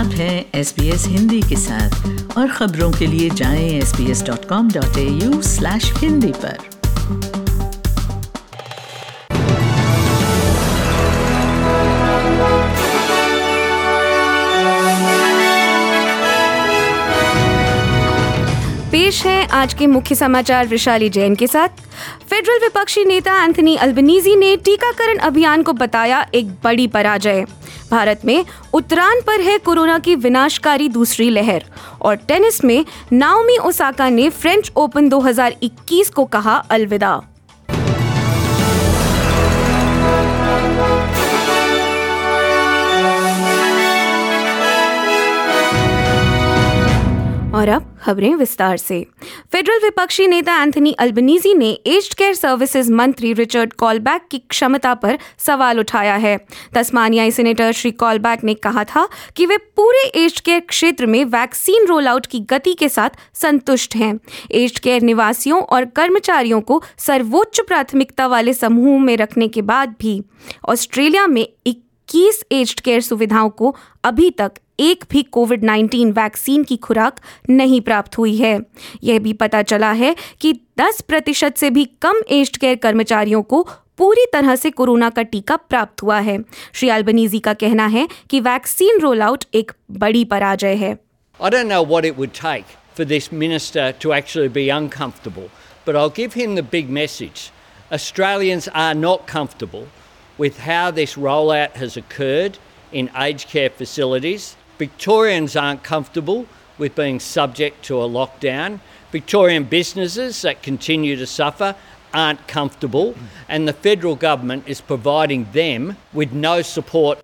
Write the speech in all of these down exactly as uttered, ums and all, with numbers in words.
आप हैं S B S Hindi के साथ और खबरों के लिए जाएं S B S dot com dot A U slash Hindi पर। पेश है आज के मुख्य समाचार वैशाली जैन के साथ। फेडरल विपक्षी नेता एंथनी अल्बनीज़ी ने टीकाकरण अभियान को बताया एक बड़ी पराजय। भारत में उतरान पर है कोरोना की विनाशकारी दूसरी लहर। और टेनिस में नाओमी ओसाका ने फ्रेंच ओपन दो हज़ार इक्कीस को कहा अलविदा। और अब खबरें विस्तार से। फेडरल विपक्षी नेता एंथनी अल्बनीज़ी ने एज्ड केयर सर्विसेज मंत्री रिचर्ड कॉलबैक की क्षमता पर सवाल उठाया है। तस्मानियाई सीनेटर श्री कॉलबैक ने कहा था कि वे पूरे एज्ड केयर क्षेत्र में वैक्सीन रोल आउट की गति के साथ संतुष्ट हैं। एज्ड केयर निवासियों और कर्मचारियों को सर्वोच्च प्राथमिकता वाले समूह में रखने के बाद भी ऑस्ट्रेलिया में इक्कीस एज्ड केयर सुविधाओं को अभी तक एक भी कोविड नाइन्टीन वैक्सीन की खुराक नहीं प्राप्त हुई है। यह भी पता चला है कि दस प्रतिशत से भी कम एज्ड केयर कर्मचारियों को पूरी तरह से कोरोना का टीका प्राप्त हुआ है। श्री अल्बनीज़ी का कहना है कि वैक्सीन रोल आउट एक बड़ी पराजय है। I don't know what it would take for this minister to actually be uncomfortable, but I'll give him the big message. Australians are not comfortable with how this rollout has occurred in aged care facilities. Victorians aren't comfortable with being subject to a lockdown. Victorian businesses that continue to suffer aren't comfortable, and the federal government is providing them with no support.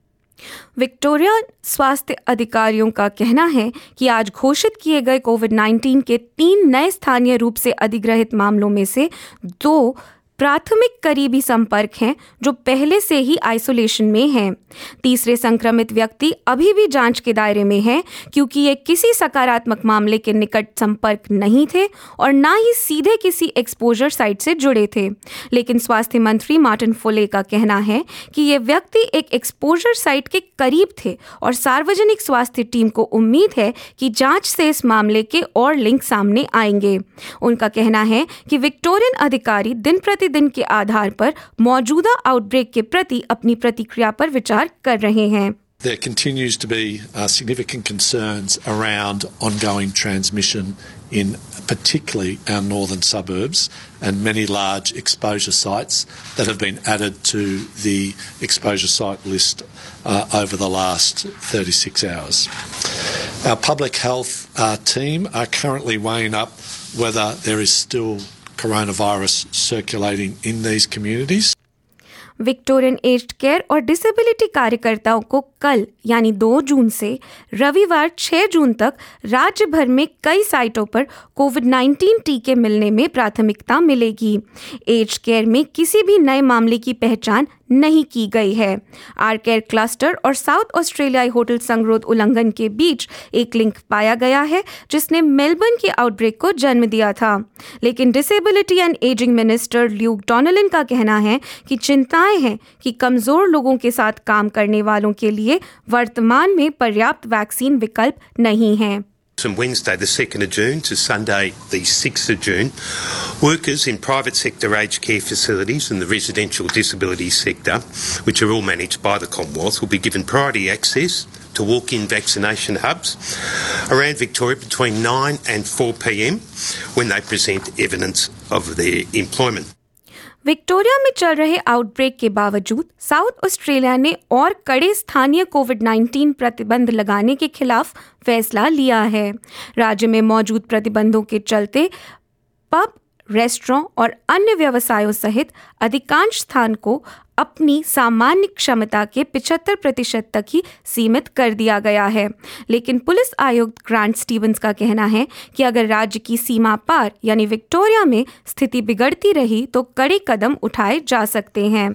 Victoria स्वास्थ्य अधिकारियों का कहना है कि आज घोषित किए गए कोविड नाइन्टीन के तीन नए स्थानीय रूप से अधिग्रहित मामलों में से दो प्राथमिक करीबी संपर्क हैं जो पहले से ही आइसोलेशन में हैं। तीसरे संक्रमित व्यक्ति अभी भी जांच के दायरे में हैं क्योंकि ये किसी सकारात्मक मामले के निकट संपर्क नहीं थे और ना ही सीधे किसी एक्सपोजर साइट से जुड़े थे। लेकिन स्वास्थ्य मंत्री मार्टिन फुले का कहना है कि ये व्यक्ति एक एक्सपोजर साइट के करीब थे और सार्वजनिक स्वास्थ्य टीम को उम्मीद है कि जांच से इस मामले के और लिंक सामने आएंगे। उनका कहना है कि विक्टोरियन अधिकारी दिन प्रतिदिन के आधार पर मौजूदा आउटब्रेक के प्रति अपनी प्रतिक्रिया पर विचार कर रहे हैं। There continues to be uh, significant concerns around ongoing transmission in particularly our northern suburbs and many large exposure sites that have been added to the exposure site list uh, over the last thirty-six hours. Our public health uh, team are currently weighing up whether there is still coronavirus circulating in these communities. Victorian aged care और disability कार्यकर्ताओं को कल यानी दो जून से रविवार छह जून तक राज्य भर में कई साइटों पर कोविड नाइन्टीन टीके मिलने में प्राथमिकता मिलेगी। एज्ड केयर में किसी भी नए मामले की पहचान नहीं की गई है। आर केयर क्लस्टर और साउथ ऑस्ट्रेलियाई होटल संगरोध उल्लंघन के बीच एक लिंक पाया गया है जिसने मेलबर्न के आउटब्रेक को जन्म दिया था। लेकिन disability and ageing minister Luke Donellan का कहना है कि चिंताएं हैं कि कमजोर लोगों के साथ काम करने वालों के लिए वर्तमान में पर्याप्त वैक्सीन विकल्प नहीं हैं। From Wednesday the second of June to Sunday the sixth of June, workers in private sector aged care facilities and the residential disability sector, which are all managed by the Commonwealth, will be given priority access to walk-in vaccination hubs around Victoria between nine and four p m when they present evidence of their employment. Victoria में चल रहे outbreak के बावजूद south Australia ने और कड़े स्थानीय Covid nineteen प्रतिबंध लगाने के खिलाफ फैसला लिया है। राज्य में मौजूद प्रतिबंधों के चलते पब, रेस्टोरेंट और अन्य व्यवसायों सहित अधिकांश स्थान को अपनी सामान्य क्षमता के पचहत्तर प्रतिशत तक ही सीमित कर दिया गया है। लेकिन पुलिस आयुक्त ग्रांट स्टीवंस का कहना है कि अगर राज्य की सीमा पार यानी विक्टोरिया में स्थिति बिगड़ती रही तो कड़े कदम उठाए जा सकते हैं।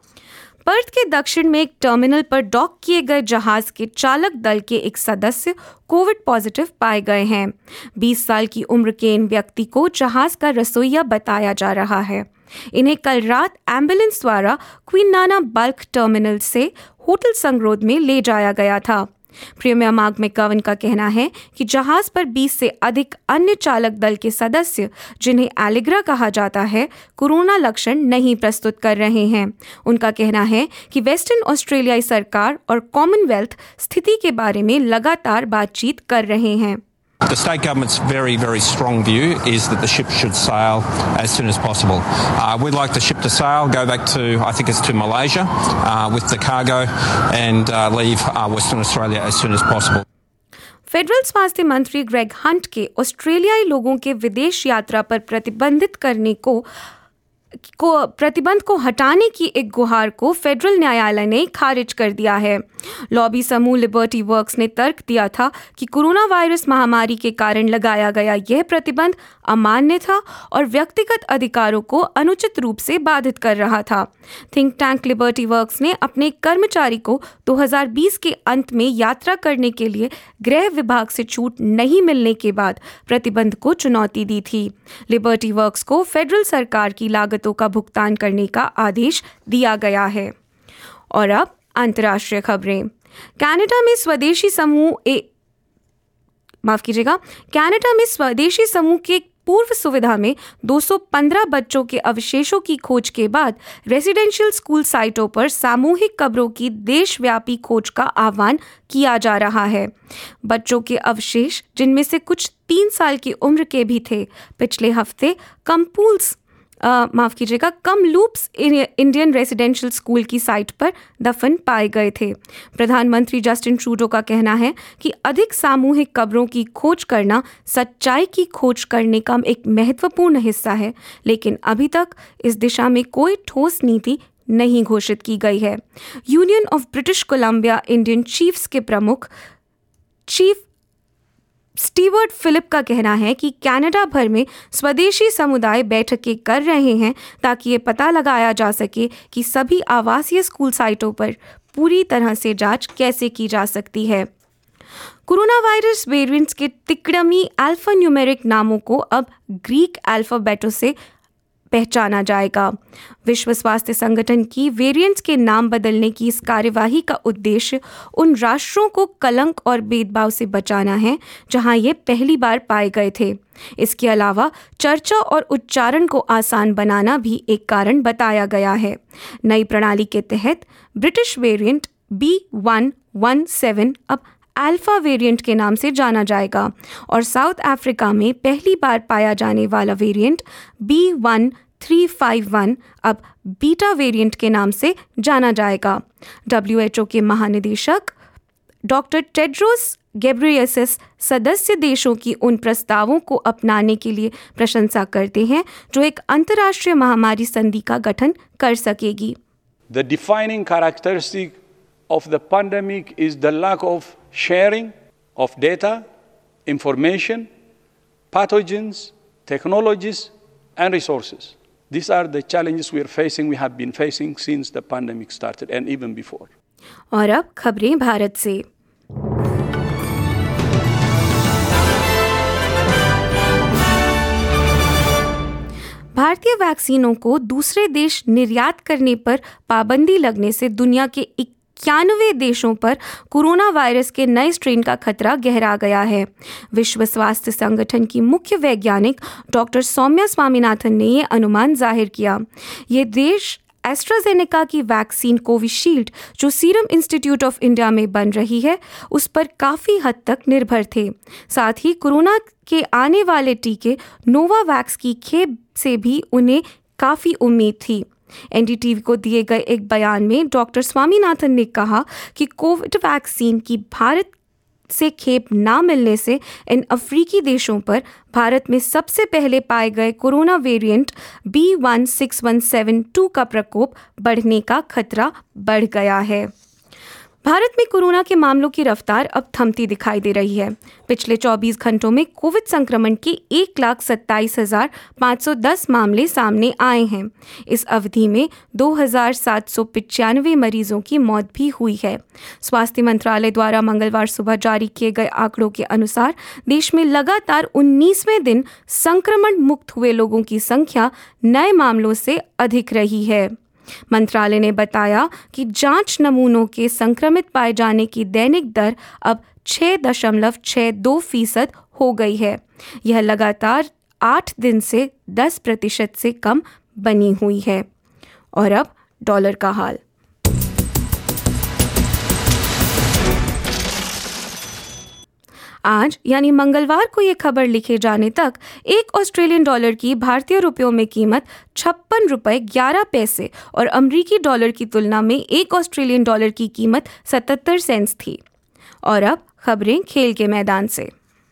पर्थ के दक्षिण में एक टर्मिनल पर डॉक किए गए जहाज के चालक दल के एक सदस्य कोविड पॉजिटिव पाए गए हैं। बीस साल की उम्र के इन व्यक्ति को जहाज का रसोइया बताया जा रहा है। इन्हें कल रात एम्बुलेंस द्वारा क्वीन नाना बल्क टर्मिनल से होटल संगरोध में ले जाया गया था। प्रीमियर मार्क मैकगवर्न का कहना है कि जहाज पर बीस से अधिक अन्य चालक दल के सदस्य, जिन्हें एलिग्रा कहा जाता है, कोरोना लक्षण नहीं प्रस्तुत कर रहे हैं। उनका कहना है कि वेस्टर्न ऑस्ट्रेलियाई सरकार और कॉमनवेल्थ स्थिति के बारे में लगातार बातचीत कर रहे हैं। The state government's very, very strong view is that the ship should sail as soon as possible. Uh, we'd like the ship to sail, go back to, I think it's to Malaysia, uh, with the cargo and uh, leave uh, Western Australia as soon as possible. Federal स्वास्थ्य मंत्री Greg Hunt के ऑस्ट्रेलियाई लोगों के विदेश यात्रा पर प्रतिबंधित करने को को प्रतिबंध को हटाने की एक गुहार को फेडरल न्यायालय ने खारिज कर दिया है। लॉबी समूह लिबर्टी वर्क्स ने तर्क दिया था कि कोरोना वायरस महामारी के कारण लगाया गया यह प्रतिबंध अमान्य था और व्यक्तिगत अधिकारों को अनुचित रूप से बाधित कर रहा था। थिंक टैंक लिबर्टी वर्क्स ने अपने कर्मचारी को दो हज़ार बीस के अंत में यात्रा करने के लिए गृह विभाग से छूट नहीं मिलने के बाद प्रतिबंध को चुनौती दी थी। लिबर्टी वर्क्स को फेडरल सरकार की लागतों का भुगतान करने का आदेश दिया गया है। और अब अंतर्राष्ट्रीय खबरें। कनाडा में स्वदेशी समूह ए माफ कीजिएगा कनाडा में स्वदेशी समूह के पूर्व सुविधा में दो सौ पंद्रह बच्चों के अवशेषों की खोज के बाद रेजिडेंशियल स्कूल साइटों पर सामूहिक कब्रों की देशव्यापी खोज का आह्वान किया जा रहा है। बच्चों के अवशेष, जिनमें से कुछ तीन साल की उम्र के भी थे, पिछले हफ्ते कम्पूल्स Uh, माफ कीजिएगा कमलूप्स इंडियन रेजिडेंशियल स्कूल की साइट पर दफन पाए गए थे। प्रधानमंत्री जस्टिन ट्रूडो का कहना है कि अधिक सामूहिक कब्रों की खोज करना सच्चाई की खोज करने का एक महत्वपूर्ण हिस्सा है, लेकिन अभी तक इस दिशा में कोई ठोस नीति नहीं घोषित की गई है। Union of British Columbia Indian chiefs के प्रमुख चीफ स्टीवर्ट फिलिप का कहना है कि कनाडा भर में स्वदेशी समुदाय बैठकें कर रहे हैं ताकि ये पता लगाया जा सके कि सभी आवासीय स्कूल साइटों पर पूरी तरह से जांच कैसे की जा सकती है। कोरोना वायरस वेरिएंट्स के तिकड़मी अल्फा न्यूमेरिक नामों को अब ग्रीक अल्फाबेटों से पहचाना जाएगा। विश्व स्वास्थ्य संगठन की वेरिएंट्स के नाम बदलने की इस कार्यवाही का उद्देश्य उन राष्ट्रों को कलंक और भेदभाव से बचाना है जहां ये पहली बार पाए गए थे। इसके अलावा चर्चा और उच्चारण को आसान बनाना भी एक कारण बताया गया है। नई प्रणाली के तहत British variant B one one seven अब अल्फा वेरिएंट के नाम से जाना जाएगा और साउथ अफ्रीका में पहली बार पाया जाने वाला variant B one three five one अब बीटा वेरिएंट के नाम से जाना जाएगा। डब्ल्यू एच ओ के महानिदेशक डॉक्टर टेड्रोस गेब्रेयेसस सदस्य देशों की उन प्रस्तावों को अपनाने के लिए प्रशंसा करते हैं जो एक अंतर्राष्ट्रीय महामारी संधि का गठन कर सकेगी। The defining characteristic of the pandemic is the lack of sharing of data, information, pathogens, technologies, and resources. These are the challenges we are facing, we have been facing since the pandemic started and even before. और अब खबरें भारत से। भारतीय वैक्सीनों को दूसरे देश निर्यात करने पर पाबंदी लगने से दुनिया के इक्यानवे देशों पर कोरोना वायरस के नए स्ट्रेन का खतरा गहरा गया है। विश्व स्वास्थ्य संगठन की मुख्य वैज्ञानिक डॉक्टर सौम्या स्वामीनाथन ने ये अनुमान जाहिर किया। ये देश एस्ट्राजेनेका की वैक्सीन कोविशील्ड, जो सीरम इंस्टीट्यूट ऑफ इंडिया में बन रही है, उस पर काफ़ी हद तक निर्भर थे। साथ ही कोरोना के आने वाले टीके नोवावैक्स की खेप से भी उन्हें काफ़ी उम्मीद थी। एन डी टी वी को दिए गए एक बयान में डॉक्टर स्वामीनाथन ने कहा कि कोविड वैक्सीन की भारत से खेप ना मिलने से इन अफ्रीकी देशों पर भारत में सबसे पहले पाए गए corona variant B one six one seven two का प्रकोप बढ़ने का खतरा बढ़ गया है। भारत में कोरोना के मामलों की रफ्तार अब थमती दिखाई दे रही है। पिछले चौबीस घंटों में कोविड संक्रमण के एक लाख सत्ताईस हजार पाँच सौ दस मामले सामने आए हैं। इस अवधि में दो हजार सात सौ पचानवे मरीजों की मौत भी हुई है। स्वास्थ्य मंत्रालय द्वारा मंगलवार सुबह जारी किए गए आंकड़ों के अनुसार देश में लगातार उन्नीसवें दिन संक्रमण मुक्त हुए लोगों की संख्या नए मामलों से अधिक रही है। मंत्रालय ने बताया कि जांच नमूनों के संक्रमित पाए जाने की दैनिक दर अब छह दशमलव छह दो फीसद हो गई है। यह लगातार आठ दिन से दस प्रतिशत से कम बनी हुई है। और अब डॉलर का हाल। आज यानी मंगलवार को ये खबर लिखे जाने तक एक ऑस्ट्रेलियन डॉलर की भारतीय रुपयों में कीमत छप्पन रुपए ग्यारह पैसे और अमरीकी डॉलर की तुलना में एक ऑस्ट्रेलियन डॉलर की कीमत सतहत्तर सेंट्स थी। और अब खबरें खेल के मैदान से।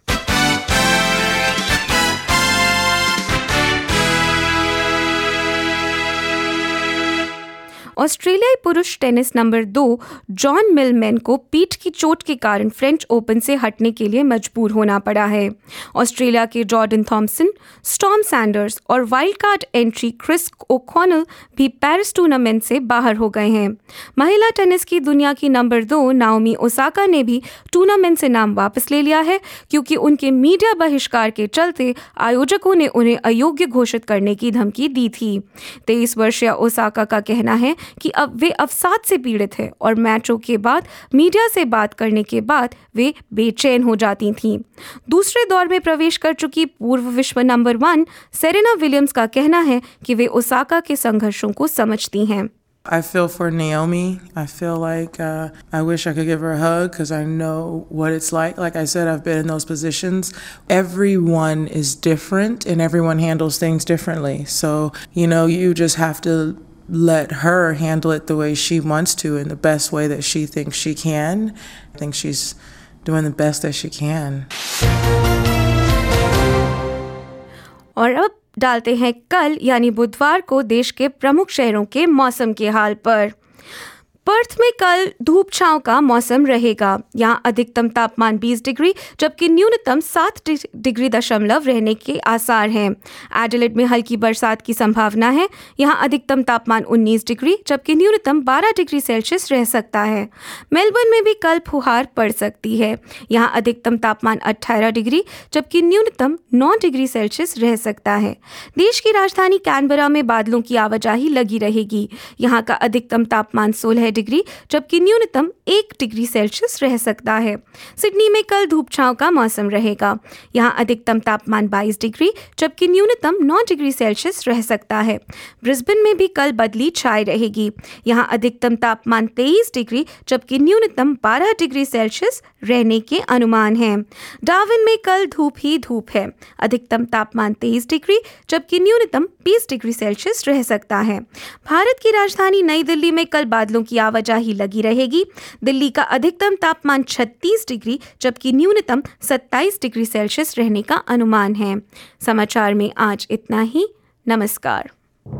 ऑस्ट्रेलियाई पुरुष टेनिस नंबर दो जॉन मिलमैन को पीठ की चोट के कारण फ्रेंच ओपन से हटने के लिए मजबूर होना पड़ा है। ऑस्ट्रेलिया के जॉर्डन थॉम्सन, स्टॉर्म सैंडर्स और wild card entry Chris O'Connell भी पेरिस टूर्नामेंट से बाहर हो गए हैं। महिला टेनिस की दुनिया की नंबर दो नाओमी ओसाका ने भी टूर्नामेंट से नाम वापस ले लिया है, क्योंकि उनके मीडिया बहिष्कार के चलते आयोजकों ने उन्हें अयोग्य घोषित करने की धमकी दी थी। तेईस वर्षीय ओसाका का कहना है कि अब वे अवसाद से पीड़ित हैं और मैचों के बाद मीडिया से बात करने के बाद वे बेचैन हो जाती थीं। दूसरे दौर में प्रवेश कर चुकी पूर्व विश्व नंबर वन सेरेना विलियम्स का कहना है कि वे ओसाका के संघर्षों को समझती हैं। I feel for Naomi. I feel like uh, I wish I could give her a hug because I know what it's like. Like I said, I've been in those positions. Everyone is different and everyone handles things differently. So, you know, you just have to let her handle it the way she wants to in the best way that she thinks she can. I think she's doing the best that she can. और अब डालते हैं कल यानी बुधवार को देश के प्रमुख शहरों के मौसम के हाल पर। पर्थ में कल धूप छांव का मौसम रहेगा। यहां अधिकतम तापमान बीस डिग्री जबकि न्यूनतम सात डिग्री दशमलव रहने के आसार हैं। एडिलेड में हल्की बरसात की संभावना है। यहां अधिकतम तापमान उन्नीस डिग्री जबकि न्यूनतम बारह डिग्री सेल्सियस रह सकता है। मेलबर्न में भी कल फुहार पड़ सकती है। यहां अधिकतम तापमान अठारह डिग्री जबकि न्यूनतम नौ डिग्री सेल्सियस रह सकता है। देश की राजधानी कैनबरा में बादलों की आवाजाही लगी रहेगी। यहां का अधिकतम तापमान सोलह डिग्री जबकि न्यूनतम एक डिग्री सेल्सियस रह सकता है। सिडनी में कल धूप छांव का मौसम रहेगा। यहां अधिकतम तापमान बाईस डिग्री जबकि न्यूनतम नौ डिग्री सेल्सियस रह सकता है। ब्रिस्बेन में भी कल बदली छाई रहेगी। यहां अधिकतम तापमान तेईस डिग्री जबकि न्यूनतम बारह डिग्री सेल्सियस रहने के अनुमान हैं। डार्विन में कल धूप ही धूप है। अधिकतम तापमान तेईस डिग्री जबकि न्यूनतम बीस डिग्री सेल्सियस रह सकता है। भारत की राजधानी नई दिल्ली में कल बादलों की आवाजाही लगी रहेगी। दिल्ली का अधिकतम तापमान छत्तीस डिग्री जबकि न्यूनतम सत्ताईस डिग्री सेल्सियस रहने का अनुमान है। समाचार में आज इतना ही। नमस्कार।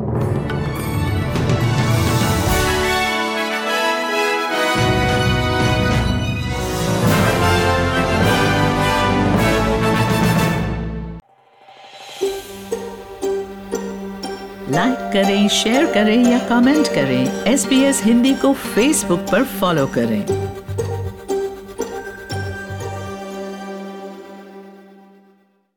लाइक करें, शेयर करें या कमेंट करें। एस बी एस हिंदी को फेसबुक पर फॉलो करें।